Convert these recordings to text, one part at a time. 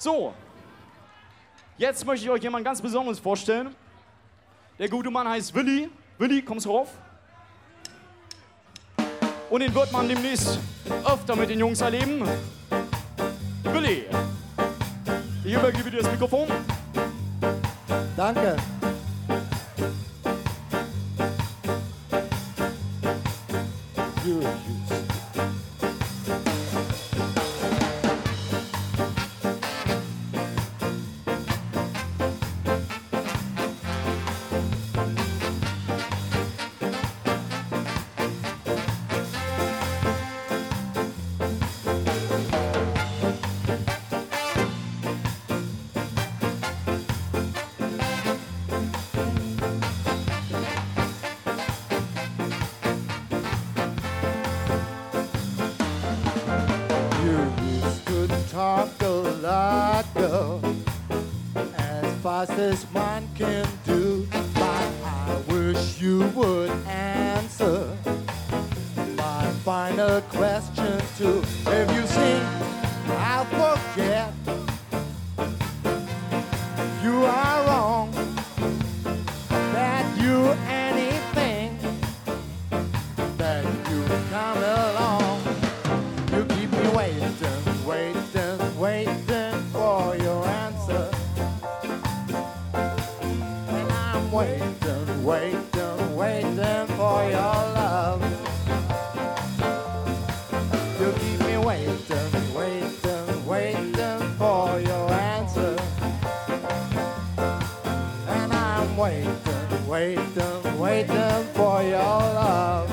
So, jetzt möchte ich euch jemand ganz Besonderes vorstellen. Der gute Mann heißt Willi. Willi, kommst rauf. Und den wird man demnächst öfter mit den Jungs erleben. Willi, ich übergebe dir das Mikrofon. Danke. Talk a lot, girl, as fast as one can do. But I wish you would answer my final question too. If you sing, I'll forget. You are wrong. That you anything that you come along. You keep me waiting, waiting for your answer. And I'm waiting for your love. You keep me waiting for your answer. And I'm waiting for your love.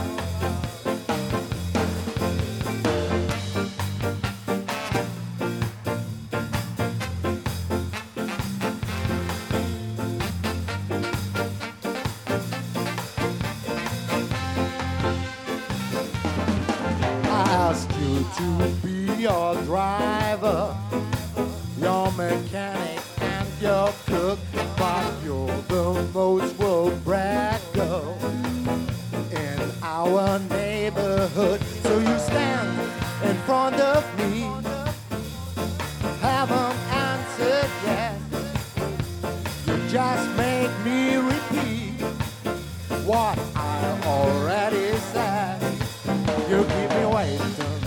To be your driver, your mechanic and your cook, but you're the most world bragger in our neighborhood. So you stand in front of me, haven't answered yet. You just make me repeat what I already said. You keep me waiting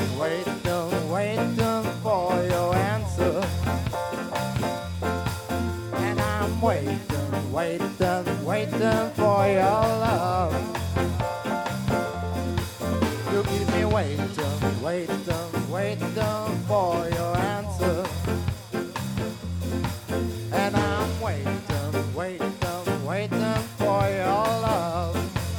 for your answer. And I'm waiting for your love. You keep me waiting for your answer. And I'm waiting for your love.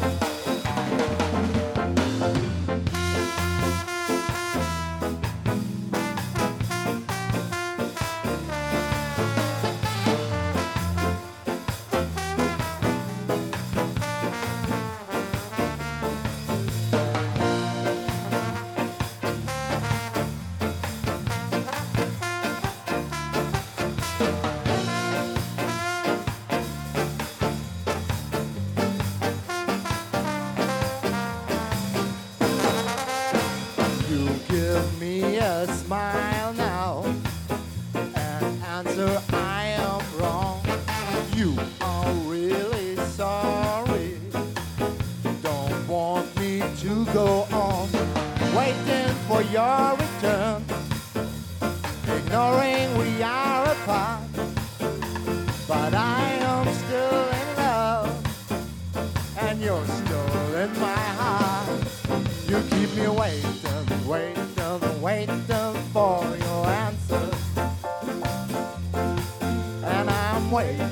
Give me a smile now and answer I am wrong. You are really sorry. Don't want me to go on waiting for your return, ignoring we are apart. But I am still in love and you're still in my heart. You keep me waiting for your answer. And I'm waiting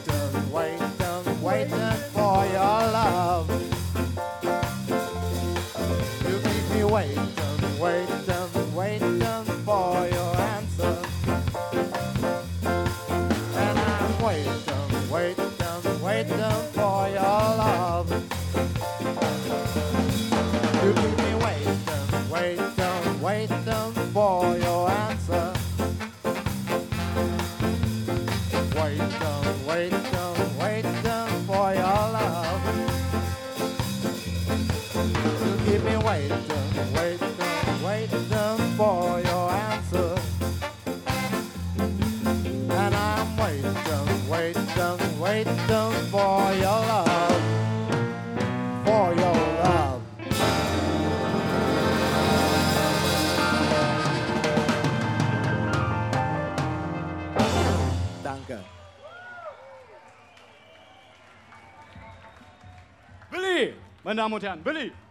for your love. You keep me waiting for your answer. And I'm waiting for your love. You keep me waiting for your answer. Waiting for your love. You keep me waiting. waiting for your love, for your love. Danke. Willi, meine Damen und Herren, Willi.